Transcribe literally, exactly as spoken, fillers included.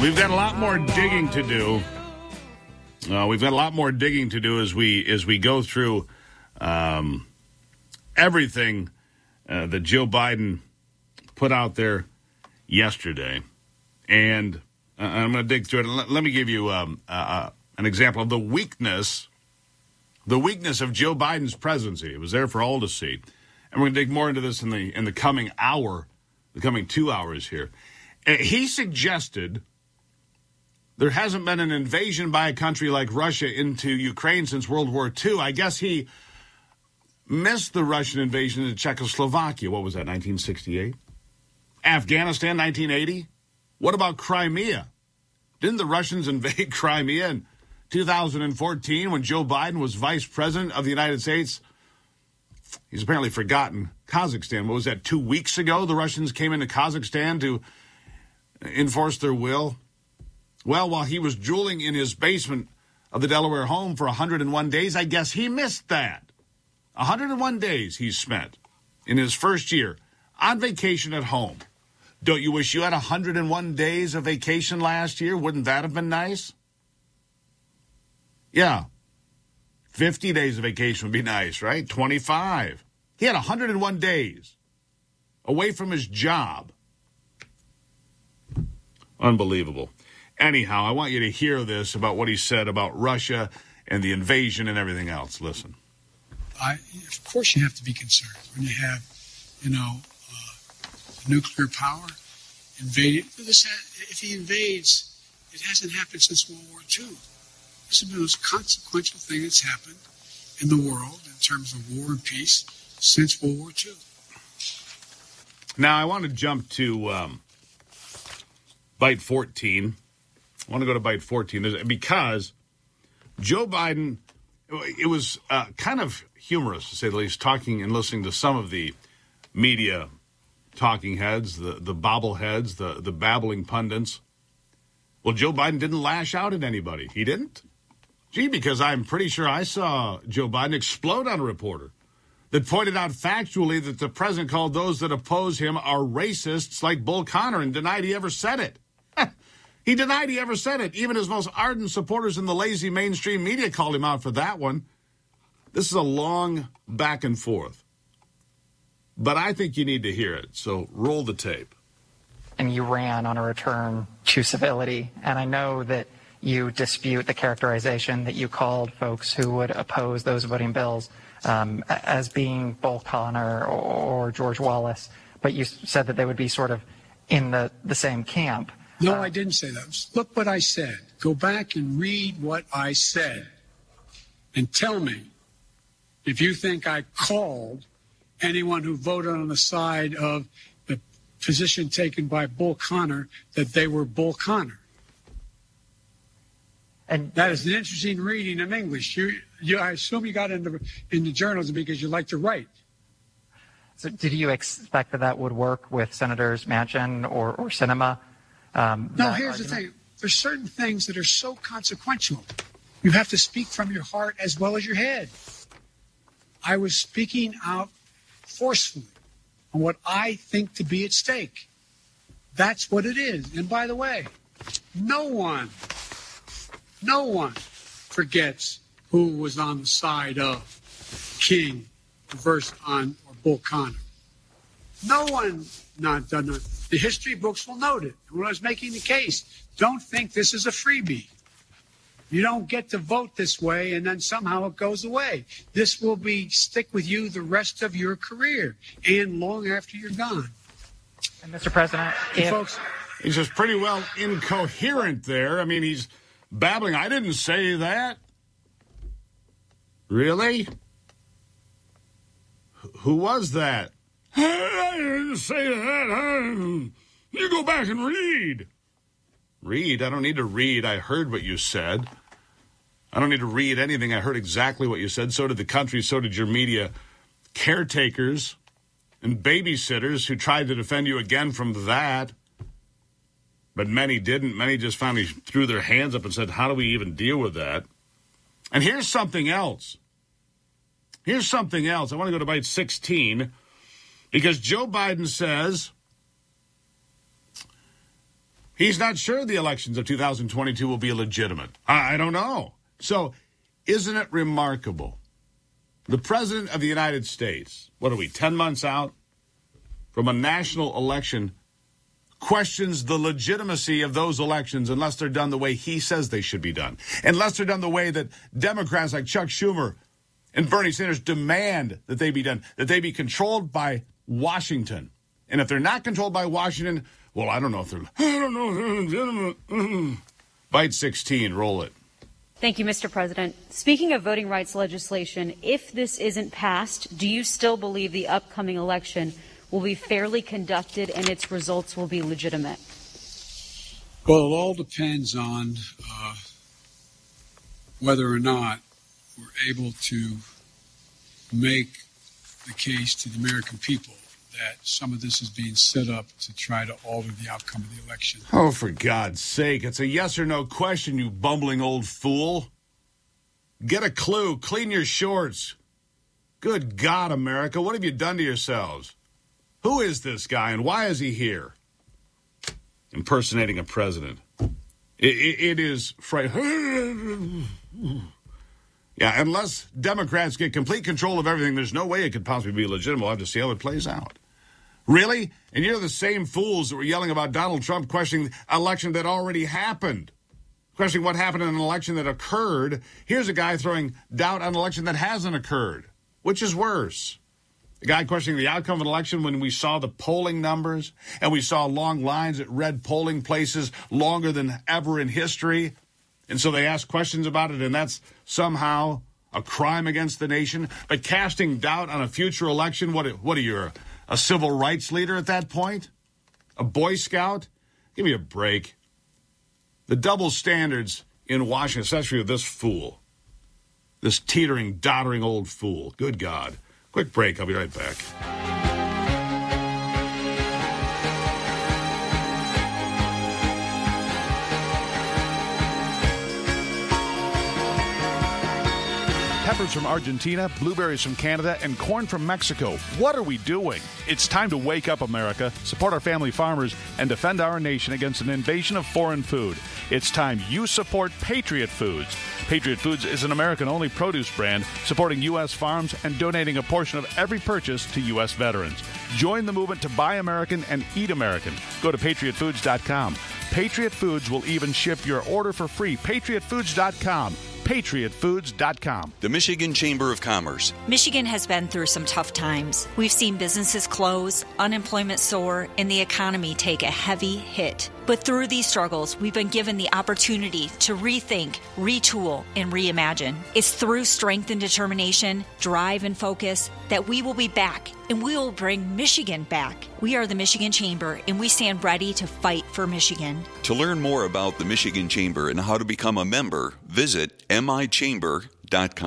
We've got a lot more digging to do. Uh, we've got a lot more digging to do as we as we go through um, everything uh, that Joe Biden put out there yesterday. And uh, I'm going to dig through it. Let, let me give you um, uh, an example of the weakness, the weakness of Joe Biden's presidency. It was there for all to see. And we're going to dig more into this in the in the coming hour, the coming two hours here. Uh, he suggested there hasn't been an invasion by a country like Russia into Ukraine since World War Two. I guess he missed the Russian invasion into Czechoslovakia. What was that, nineteen sixty-eight? Afghanistan, nineteen eighty? What about Crimea? Didn't the Russians invade Crimea in two thousand fourteen when Joe Biden was vice president of the United States? He's apparently forgotten Kazakhstan. What was that, two weeks ago? The Russians came into Kazakhstan to enforce their will. Well, while he was drooling in his basement of the Delaware home for one hundred one days, I guess he missed that. one hundred one days he spent in his first year on vacation at home. Don't you wish you had one hundred one days of vacation last year? Wouldn't that have been nice? Yeah. fifty days of vacation would be nice, right? twenty-five. He had one hundred one days away from his job. Unbelievable. Anyhow, I want you to hear this about what he said about Russia and the invasion and everything else. Listen. I, of course you have to be concerned when you have, you know, uh, nuclear power invaded. This ha- if he invades, it hasn't happened since World War Two. This has been the most consequential thing that's happened in the world in terms of war and peace since World War Two. Now, I want to jump to um, Byte fourteen. I want to go to Byte fourteen because Joe Biden, it was uh, kind of humorous, to say the least, talking and listening to some of the media talking heads, the, the bobbleheads, the, the babbling pundits. Well, Joe Biden didn't lash out at anybody. He didn't. Gee, because I'm pretty sure I saw Joe Biden explode on a reporter that pointed out factually that the president called those that oppose him are racists like Bull Connor and denied he ever said it. He denied he ever said it. Even his most ardent supporters in the lazy mainstream media called him out for that one. This is a long back and forth. But I think you need to hear it, so roll the tape. And you ran on a return to civility, and I know that you dispute the characterization that you called folks who would oppose those voting bills um, as being Bull Connor or, or George Wallace, but you said that they would be sort of in the, the same camp. No, I didn't say that. Look what I said. Go back and read what I said and tell me if you think I called anyone who voted on the side of the position taken by Bull Connor that they were Bull Connor. And that is an interesting reading of English. You, you, I assume you got into into journalism because you like to write. So did you expect that that would work with Senators Manchin or, or Sinema? Um, no, here's argument? the thing. There's certain things that are so consequential. You have to speak from your heart as well as your head. I was speaking out forcefully on what I think to be at stake. That's what it is. And by the way, no one, no one forgets who was on the side of King versus on or Bull Connor. No one not done it. The history books will note it. When I was making the case, don't think this is a freebie. You don't get to vote this way and then somehow it goes away. This will be stick with you the rest of your career and long after you're gone. And Mister President, if... folks, he's just pretty well incoherent there. I mean, he's babbling. I didn't say that. Really? Who was that? I didn't say that. You go back and read. Read? I don't need to read. I heard what you said. I don't need to read anything. I heard exactly what you said. So did the country. So did your media caretakers and babysitters who tried to defend you again from that. But many didn't. Many just finally threw their hands up and said, how do we even deal with that? And here's something else. Here's something else. I want to go to Byte sixteen. Because Joe Biden says He's not sure the elections of two thousand twenty-two will be legitimate. I, I don't know. So isn't it remarkable? The President of the United States, what are we, ten months out from a national election, questions the legitimacy of those elections unless they're done the way he says they should be done. Unless they're done the way that Democrats like Chuck Schumer and Bernie Sanders demand that they be done, that they be controlled by Washington. And if they're not controlled by Washington, well, I don't know if they're, I don't know if they're legitimate. Byte sixteen, roll it. Thank you, Mister President. Speaking of voting rights legislation, if this isn't passed, do you still believe the upcoming election will be fairly conducted and its results will be legitimate? Well, it all depends on uh, whether or not we're able to make the case to the American people that some of this is being set up to try to alter the outcome of the election. Oh, for God's sake, it's a yes or no question, you bumbling old fool. Get a clue. Clean your shorts. Good God, America, what have you done to yourselves? Who is this guy and why is he here? Impersonating a president. It, it, it is frightening. Yeah, unless Democrats get complete control of everything, there's no way it could possibly be legitimate. We'll have to see how it plays out. Really? And you're the same fools that were yelling about Donald Trump questioning an election that already happened. Questioning what happened in an election that occurred. Here's a guy throwing doubt on an election that hasn't occurred. Which is worse? The guy questioning the outcome of an election when we saw the polling numbers and we saw long lines at red polling places longer than ever in history. And so they ask questions about it, and that's somehow a crime against the nation. But casting doubt on a future election, what, what are you, a civil rights leader at that point? A Boy Scout? Give me a break. The double standards in Washington, especially with this fool, this teetering, doddering old fool. Good God. Quick break. I'll be right back. Peppers from Argentina, blueberries from Canada, and corn from Mexico. What are we doing? It's time to wake up, America, support our family farmers, and defend our nation against an invasion of foreign food. It's time you support Patriot Foods. Patriot Foods is an American-only produce brand supporting U S farms and donating a portion of every purchase to U S veterans. Join the movement to buy American and eat American. Go to patriot foods dot com. Patriot Foods will even ship your order for free. patriot foods dot com. patriot foods dot com. The Michigan Chamber of Commerce. Michigan has been through some tough times. We've seen businesses close, unemployment soar, and the economy take a heavy hit. But through these struggles, we've been given the opportunity to rethink, retool, and reimagine. It's through strength and determination, drive and focus that we will be back, and we will bring Michigan back. We are the Michigan Chamber, and we stand ready to fight for Michigan. To learn more about the Michigan Chamber and how to become a member, visit m i chamber dot com.